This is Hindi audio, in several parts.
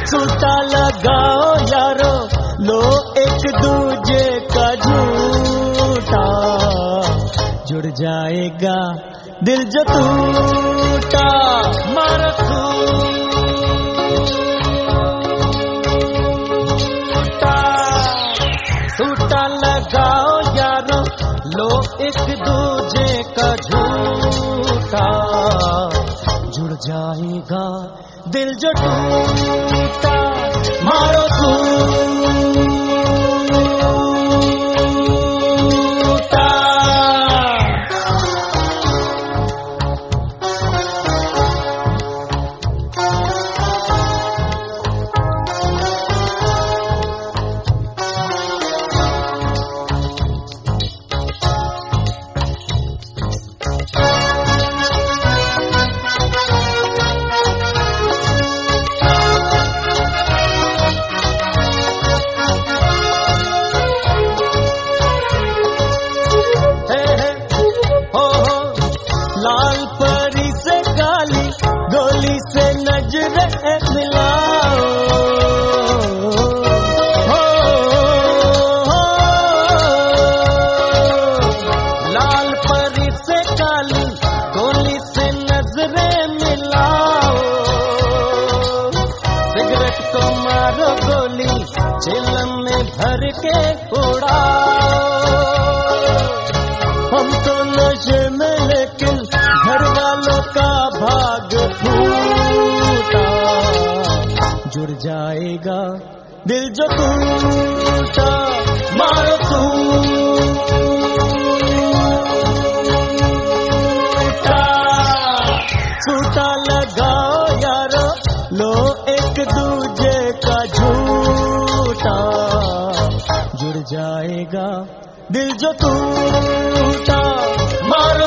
सूटा लगाओ यारो, लो एक दूजे का झूठा, जुड़ जाएगा दिल जो टूटा। मारो सूटा लगाओ यारो, लो एक दूजे का झूठा, जुड़ जाएगा दिल जो टूटा। मारो लाल परी से काली गोली से नजरें मिलाओ, लाल परी से काली गोली से नजरें मिलाओ, सिगरेट को मारो गोली चिलम में भर के उड़ाओ। हम तो नशे में लेकिन घर वालों का भाग फूटा, जुड़ जाएगा दिल जो टूटा। मारो सूटा लगाओ यारो, लो एक दूजे का झूठा, जुड़ जाएगा दिल जो टूटा। मारो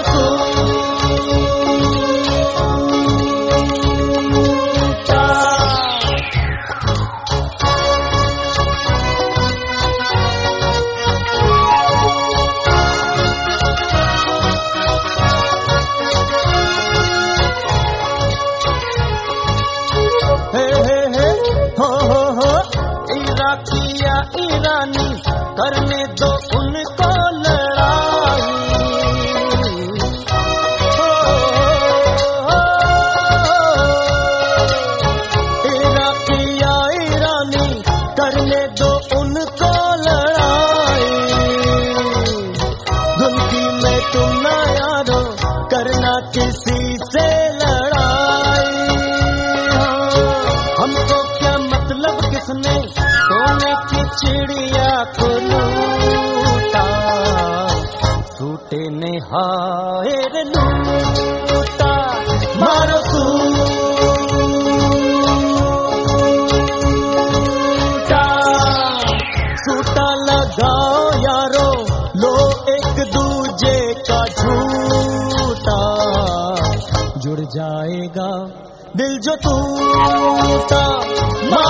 इराकिया ईरानी करने दो उनको लड़ाई, इराकिया ईरानी करने दो उनको लड़ाई, धुनकी में तुम ना यारो करना किसी से लड़ाई। हमको क्या मतलब किसने सोने की चिड़िया को लूटा, सूटे ने हाय रे लूटा। मारो सूटा लगाओ यारो, लो एक दूजे का झूठा, जुड़ जाएगा दिल जो टूटा।